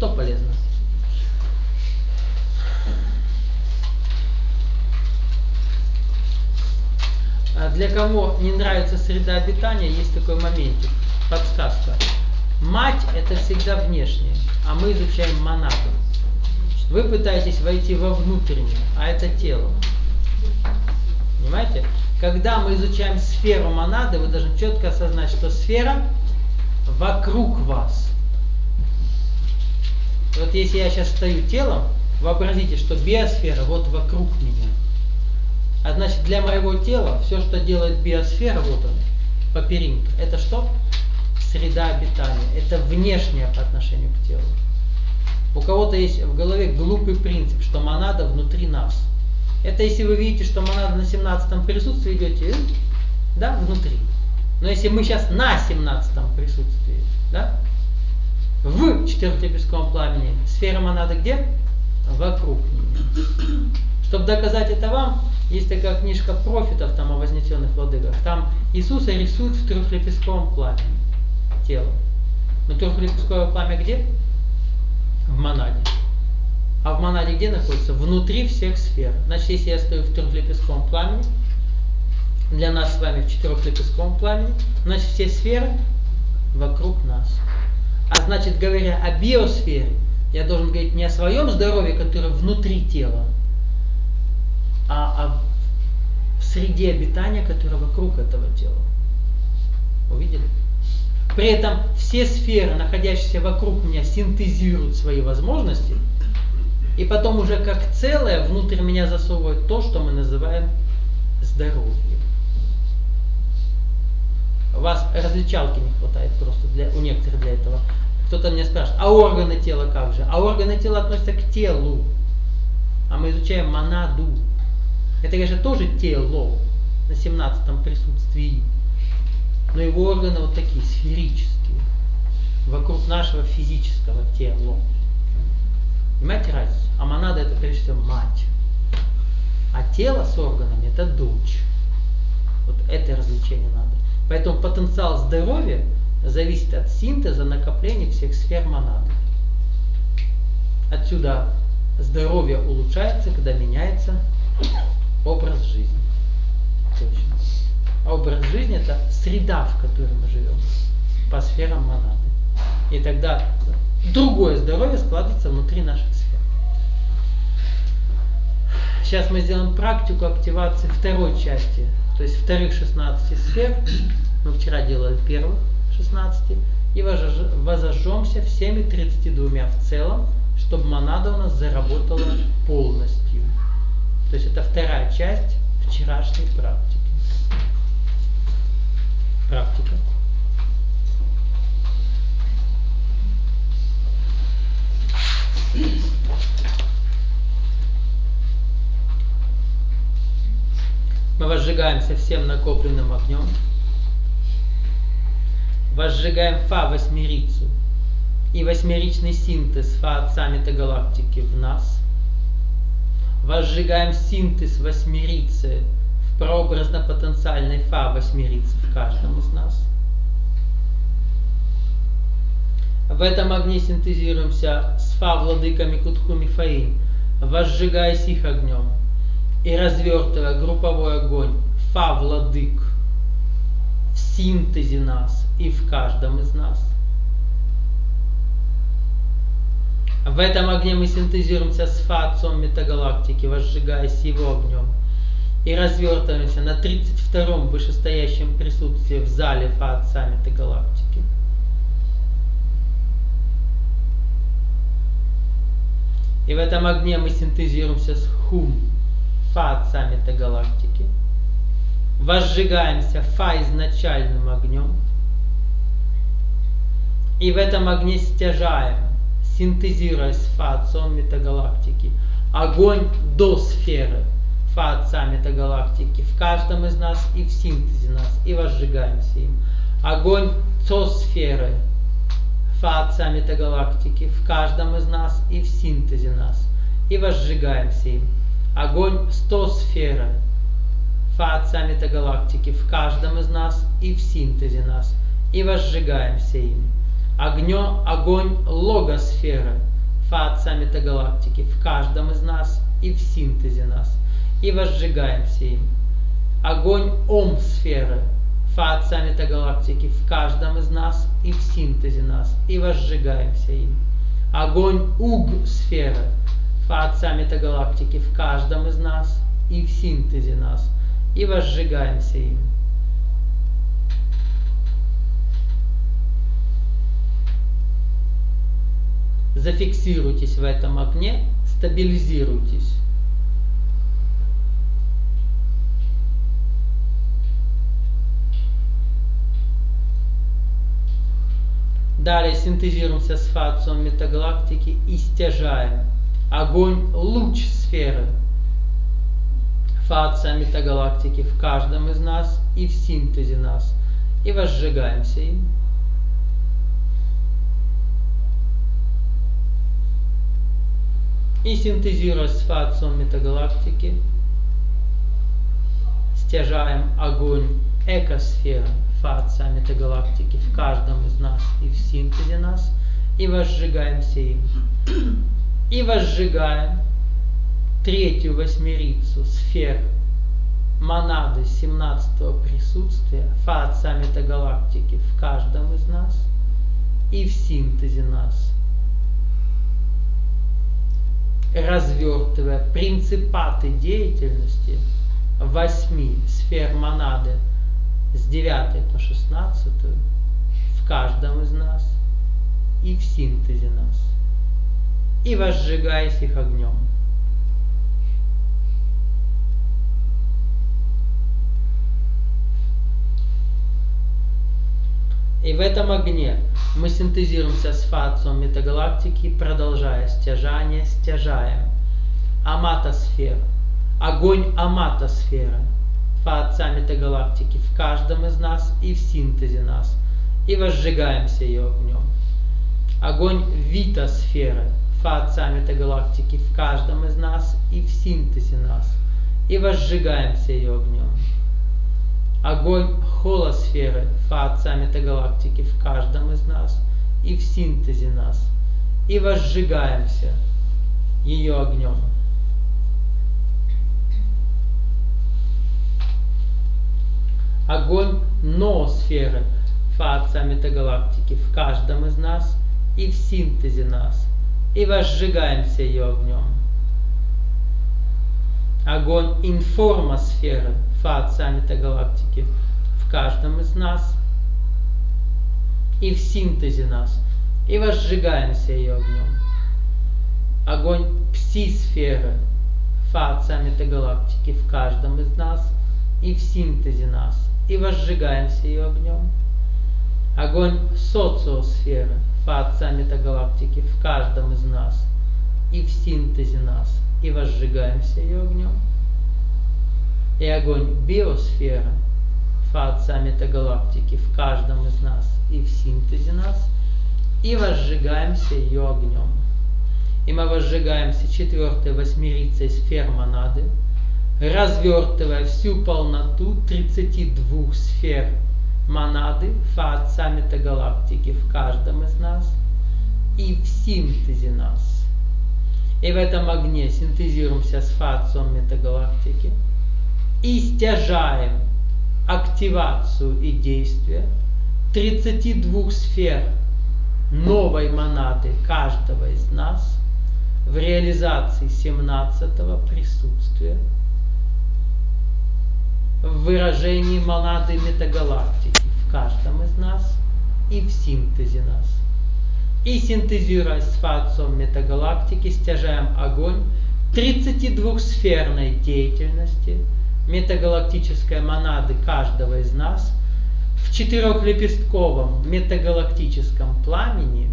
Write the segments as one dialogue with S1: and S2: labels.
S1: Что полезно? Для кого не нравится среда обитания, есть такой моментик, подсказка. Мать это всегда внешнее, а мы изучаем монаду. Вы пытаетесь войти во внутреннее, а это тело. Понимаете? Когда мы изучаем сферу монады, вы должны четко осознать, что сфера вокруг вас. И вот если я сейчас стою телом, вообразите, что биосфера вот вокруг меня. А значит, для моего тела все, что делает биосфера, вот он, по периметру, это что? Среда обитания. Это внешнее по отношению к телу. У кого-то есть в голове глупый принцип, что монада внутри нас. Это если вы видите, что монада на 17-м присутствии идете, да, внутри. Но если мы сейчас на 17-м присутствии, да, в четырехлепестковом пламени, сфера монады где? Вокруг нее. Чтобы доказать это вам, есть такая книжка профитов там, о вознесенных владыках. Там Иисуса рисуют в трехлепестковом пламени тело. Но трехлепестковое пламя где? В монаде. А в монаде где находится? Внутри всех сфер. Значит, если я стою в трехлепестковом пламени, для нас с вами в четырехлепестковом пламени, значит, все сферы вокруг нас. А значит, говоря о биосфере, я должен говорить не о своем здоровье, которое внутри тела, а о среде обитания, которая вокруг этого тела. Увидели? При этом все сферы, находящиеся вокруг меня, синтезируют свои возможности, и потом уже как целое внутрь меня засовывают то, что мы называем здоровьем. У вас различалки не хватает просто у некоторых для этого. Кто-то меня спрашивает, а органы тела как же? А органы тела относятся к телу. А мы изучаем монаду. Это, конечно, тоже тело на 17-м присутствии. Но его органы вот такие, сферические. Вокруг нашего физического тела. Понимаете разницу? А монада это прежде всего мать. А тело с органами это дочь. Вот это развлечение надо. Поэтому потенциал здоровья зависит от синтеза, накопления всех сфер монады. Отсюда здоровье улучшается, когда меняется образ жизни. Точно. А образ жизни это среда, в которой мы живем, по сферам монады. И тогда другое здоровье складывается внутри наших сфер. Сейчас мы сделаем практику активации второй части, то есть вторых 16 сфер. Мы вчера делали первых 16. И возожжемся всеми 32 в целом, чтобы монада у нас заработала полностью. То есть это вторая часть вчерашней практики. Практика. Мы возжигаемся всем накопленным огнем. Возжигаем Фа-восьмерицу и восьмеричный синтез Фа-отца метагалактики в нас. Возжигаем синтез восьмерицы в прообразно-потенциальной Фа-восьмерице в каждом из нас. В этом огне синтезируемся с Фа-владыками Кутху Мифаим, возжигаясь их огнем и развертывая групповой огонь Фа-владык в синтезе нас и в каждом из нас. В этом огне мы синтезируемся с Фа-отцом метагалактики, возжигаясь его огнем, и развертываемся на 32-м вышестоящем присутствии в зале Фа-отца метагалактики. И в этом огне мы синтезируемся с Хум, Фа-отца метагалактики, возжигаемся Фа-изначальным огнем, и в этом огне стяжаем, синтезируясь с Фа-отцом метагалактики, огонь до сферы Фа-отца метагалактики в каждом из нас и в синтезе нас, и возжигаемся им. Огонь Цо-сферы Фа-отца метагалактики в каждом из нас и в синтезе нас, и возжигаемся им. Огонь 100 сферы Фа-отца метагалактики в каждом из нас и в синтезе нас, и возжигаемся им. Огонь логосферы Фа-Отца метагалактики в каждом из нас и в синтезе нас, и возжигаемся им. Огонь Ом-сферы Фа-Отца метагалактики в каждом из нас и в синтезе нас, и возжигаемся им. Огонь Уг-сферы Фа-Отца метагалактики в каждом из нас и в синтезе нас, и возжигаемся им. Зафиксируйтесь в этом огне, стабилизируйтесь. Далее синтезируемся с Фа-Отцом метагалактики и стяжаем. Огонь луч сферы Фа-Отца метагалактики в каждом из нас и в синтезе нас, и возжигаемся им. И синтезируя с Фа-Отцом метагалактики, стяжаем огонь экосферы Фа-Отца метагалактики в каждом из нас и в синтезе нас, и возжигаемся им. И возжигаем третью восьмерицу сфер монады 17-го присутствия Фа-Отца метагалактики в каждом из нас и в синтезе нас, развертывая принципаты деятельности 8 сфер монады с 9 по 16 в каждом из нас и в синтезе нас, и возжигаясь их огнем. И в этом огне мы синтезируемся с Фа-Отцом метагалактики, продолжая стяжание, стяжаем аматосферу, огонь аматосферы Фа-Отца метагалактики в каждом из нас и в синтезе нас, и возжигаемся ее огнем. Огонь витосферы Фа-Отца метагалактики в каждом из нас и в синтезе нас, и возжигаемся ее огнем. Огонь холосферы Фа-Отца метагалактики в каждом из нас и в синтезе нас, и возжигаемся ее огнем. Огонь ноосферы Фа-Отца метагалактики в каждом из нас и в синтезе нас, и возжигаемся ее огнем. Огонь информосферы Фа-Отца метагалактики в каждом из нас и в синтезе нас, и возжигаемся ее огнем. Огонь пси-сферы Фа-Отца метагалактики в каждом из нас и в синтезе нас, и возжигаемся ее огнем. Огонь социосферы Фа-Отца метагалактики в каждом из нас и в синтезе нас, и возжигаемся ее огнем. И огонь биосферы Фа-Отца метагалактики в каждом из нас и в синтезе нас, и возжигаемся ее огнем. И мы возжигаемся четвертой восьмерицей сфер монады, развертывая всю полноту 32 сфер монады Фа-Отца метагалактики в каждом из нас и в синтезе нас. И в этом огне синтезируемся с Фа-Отцом метагалактики и стяжаем активацию и действие 32 сфер новой монады каждого из нас в реализации 17-го присутствия, в выражении монады метагалактики в каждом из нас и в синтезе нас. И синтезируя с Фа-Отцом метагалактики, стяжаем огонь 32-сферной деятельности метагалактической монады каждого из нас в 4-лепестковом метагалактическом пламени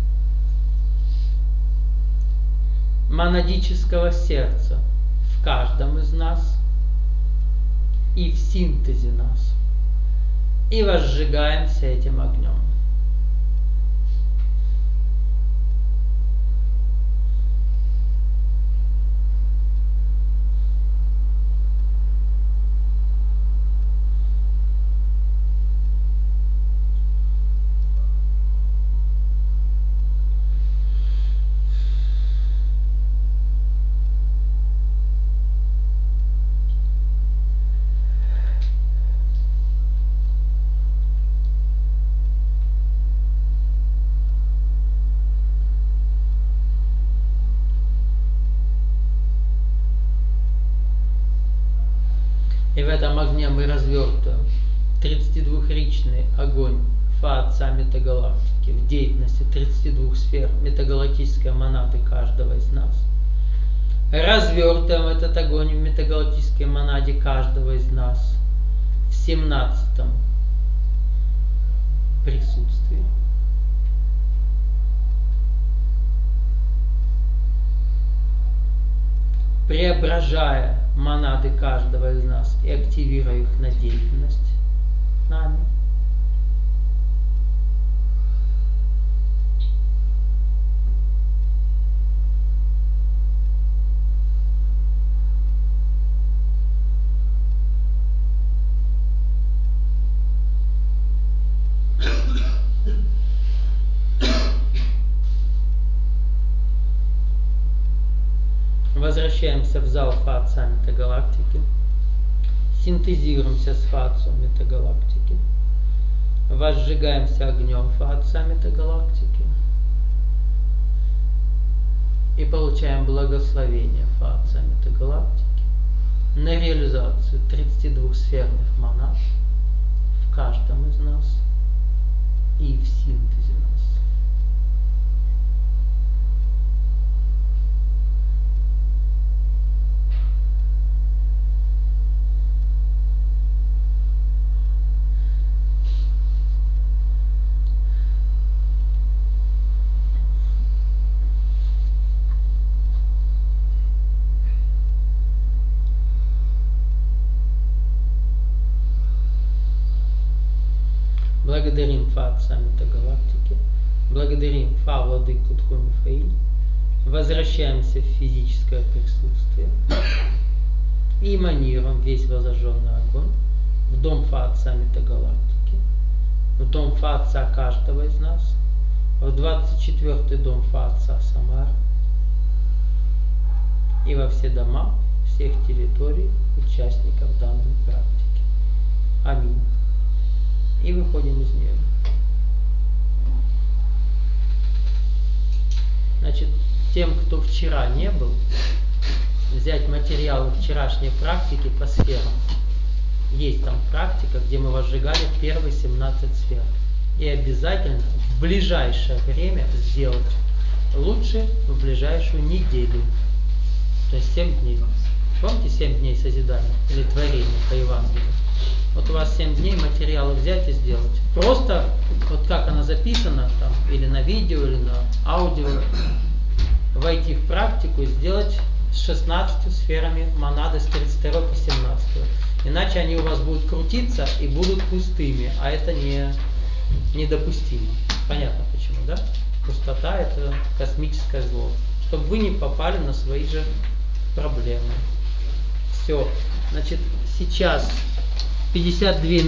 S1: монадического сердца в каждом из нас и в синтезе нас, и возжигаемся этим огнем. в этом огне мы развертываем 32-ричный огонь Фа Отца метагалактики в деятельности 32 сфер метагалактической монады каждого из нас. Развертываем этот огонь в метагалактической монаде каждого из нас в 17-м присутствии. Преображая монады каждого из нас и активируя их на деятельность нами. Возвращаемся в зал Фа Отца метагалактики. Синтезируемся с Фа Отцом метагалактики. Возжигаемся огнем Фа Отца метагалактики. И получаем благословение Фа Отца метагалактики на реализацию 32 сферных монад в каждом из нас и в синтезе нас. Благодарим Фа Отца метагалактики, благодарим Фа Владыку Тху-Михаэль, возвращаемся в физическое присутствие и эманируем весь возожженный огонь в дом Фа Отца метагалактики, в дом Фа Отца каждого из нас, в 24-й дом Фа Отца Самары и во все дома всех территорий участников данной практики. Аминь. И выходим из нее. Значит, тем, кто вчера не был, взять материалы вчерашней практики по сферам. Есть там практика, где мы возжигали первые 17 сфер. И обязательно в ближайшее время сделать. Лучше в ближайшую неделю. То есть 7 дней. Помните 7 дней созидания или творения по Евангелию? Вот у вас 7 дней материалы взять и сделать. Просто, вот как она записана, там, или на видео, или на аудио, войти в практику и сделать с 16 сферами монады с 32 по 17. Иначе они у вас будут крутиться и будут пустыми, а это недопустимо. Понятно почему, да? Пустота – это космическое зло. Чтобы вы не попали на свои же проблемы. Все. Значит, сейчас 52